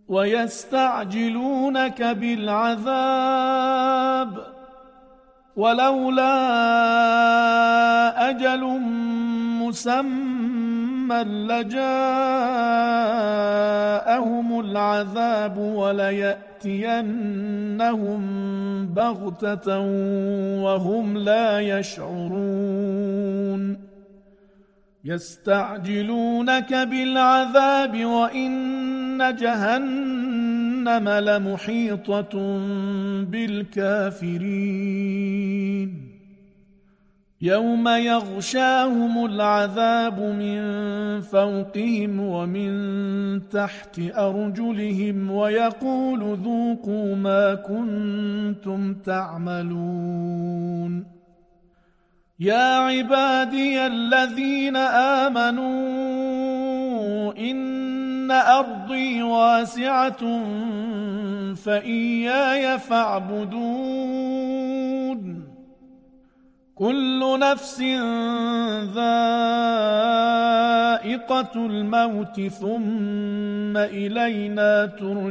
ويستعجلونك بالعذاب ولولا أجل مسمى لجاءهم العذاب وليأتينهم بغتة وهم لا يشعرون يستعجلونك بالعذاب وإن جهنم لمحيطة بالكافرين يوم يغشاهم العذاب من فوقهم ومن تحت أرجلهم ويقول ذوقوا ما كنتم تعملون يا عبادي الذين آمنوا إن أرضي واسعة فإياي فاعبدون كل نفس ذائقة الموت ثم إلينا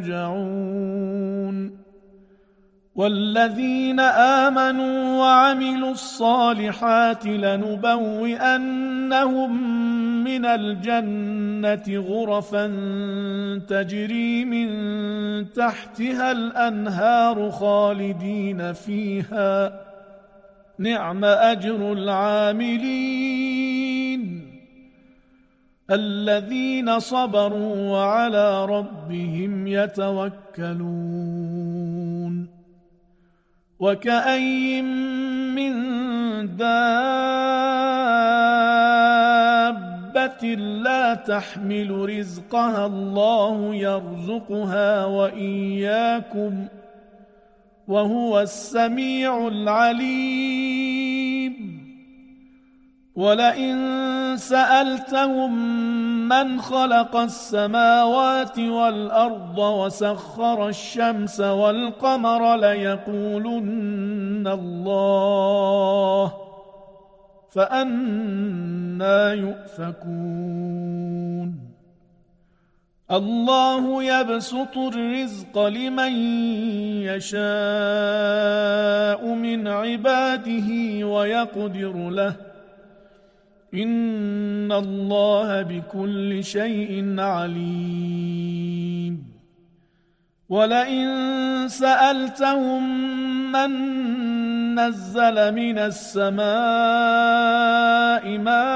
ترجعون والذين آمنوا وعملوا الصالحات لنبوئنهم من الجنة غرفا تجري من تحتها الأنهار خالدين فيها نعم أجر العاملين الذين صبروا وعلى ربهم يتوكلون وكأين من دابة لا تحمل رزقها الله يرزقها وإياكم وهو السميع العليم ولئن سألتهم من خلق السماوات والأرض وسخر الشمس والقمر ليقولن الله فأنى يؤفكون الله يبسط الرزق لمن يشاء من عباده ويقدر له إن الله بكل شيء عليم ولئن سألتهم من نزل من السماء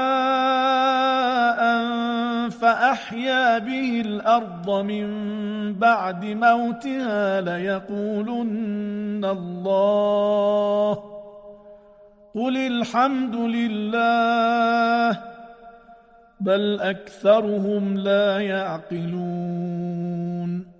ماء فأحيا به الأرض من بعد موتها ليقولن الله قل الحمد لله بل أكثرهم لا يعقلون